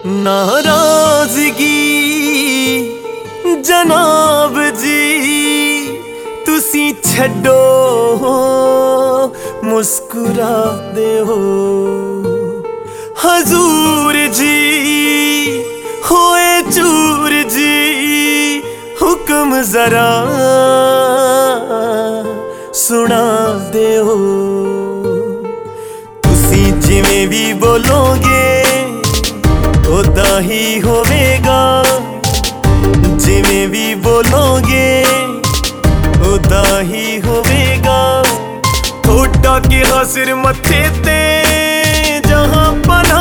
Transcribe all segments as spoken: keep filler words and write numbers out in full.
नाराजगी जनाब जी तुसी छड्डो मुस्कुरा दे हो हजूर जी होए चूर जी हुक्म जरा सुना दे हो। तुसी जिवें भी बोलोगे ओदा ही होवेगा, जिवें भी बोलोगे ओदा ही होवेगा। थोड़ा के सिर मत्थे ते जहां पना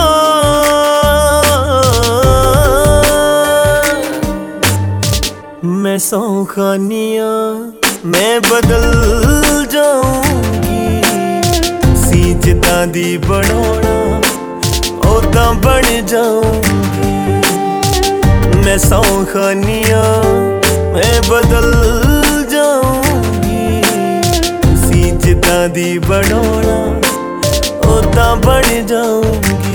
मैं सौ खानिया मैं बदल जाऊंगी। सी जिदा दी बनोना ओदा बन जाऊंगी। मैं सौ खानिया मैं बदल जाऊंगी। सी जिदा दी बनोना ओदा बन जाऊंगी।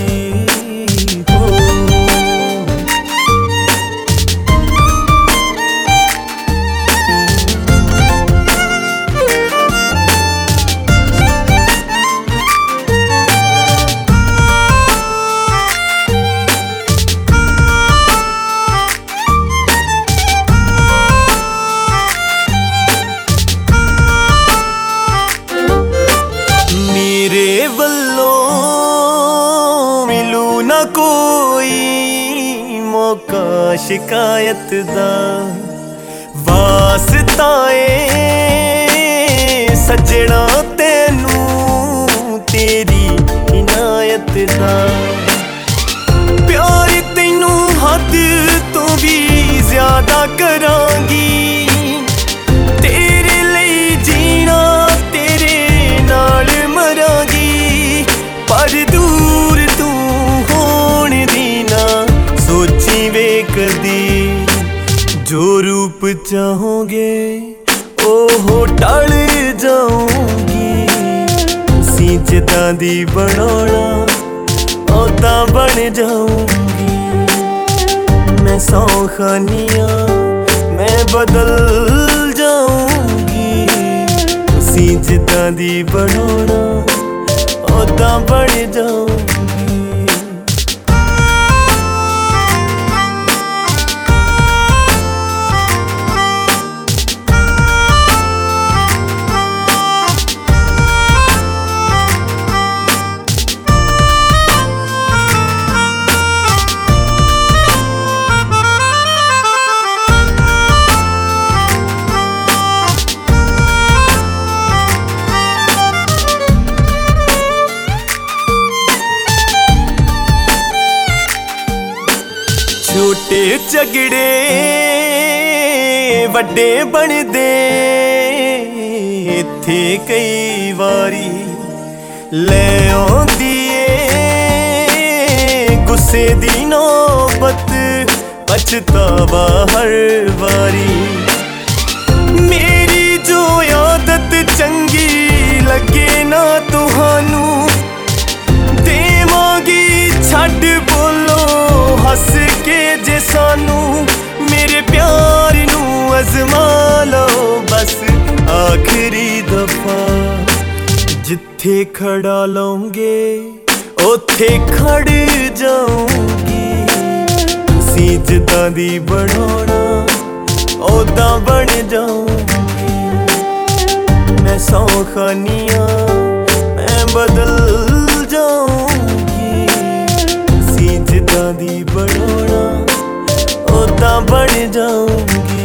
कोई मौका शिकायत दा वास्ताए सजना तेनू तेरी इनायत दा। प्यार तेनू हद तो भी ज्यादा करांगी। तेरे लिए जीना तेरे नाल मरांगी। पर दूर तू होने दीना सोची वे कदी। जो रूप चाहोगे ओहो टल जाऊंगी। सी जिदा दी बनोना ओदा बन जाऊंगी। मैं सौ खानिया मैं बदल जाऊंगी। सी जिदा दी बनोना ओदा बन जाऊंगी। छोटे झगड़े वड्डे बनदे इत्थे कई वारी ले आउंदी ए गुस्से दी नौबत पछतावा हर वारी। मेरी जो आदत चंगी लगे ना तुहानू देवांगी छड्ड बोलो हस के जे सानू। मेरे प्यार नू अजमा लो बस आखिरी दफा। जिथे खड़ा लौंगे ओथे खड़ जाऊंगी। सी जिदा दी बनोना ओदा बन जाऊंगी। मैं सौ खानिया मैं बदल जाऊंगी। सी जिदा दी बनोना ओदा बन जाऊंगी।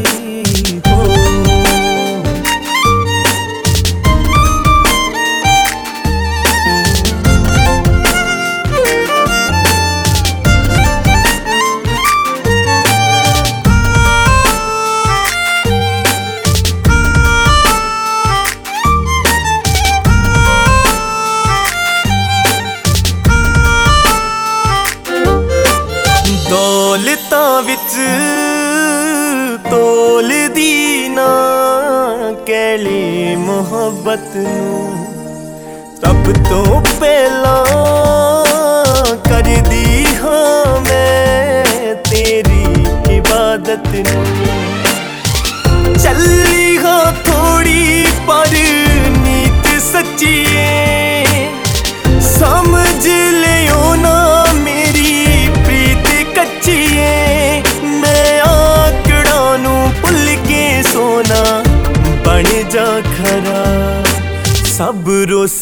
दौलतां विच तोल दी ना कैली मोहब्बत नू। सब तो पहला कर दी हाँ मैं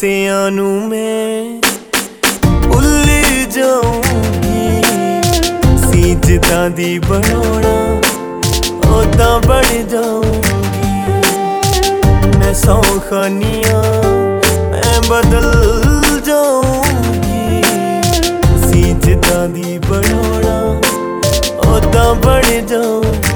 किस्सियां नू मैं भुल जाऊंगी। सी जिद्दां दी बनाउणा ओदां बन जाऊंगी। मैं सौ खानियां मैं बदल जाऊंगी। सी जिद्दां दी बनाउणा ओदां बन जाऊंगी।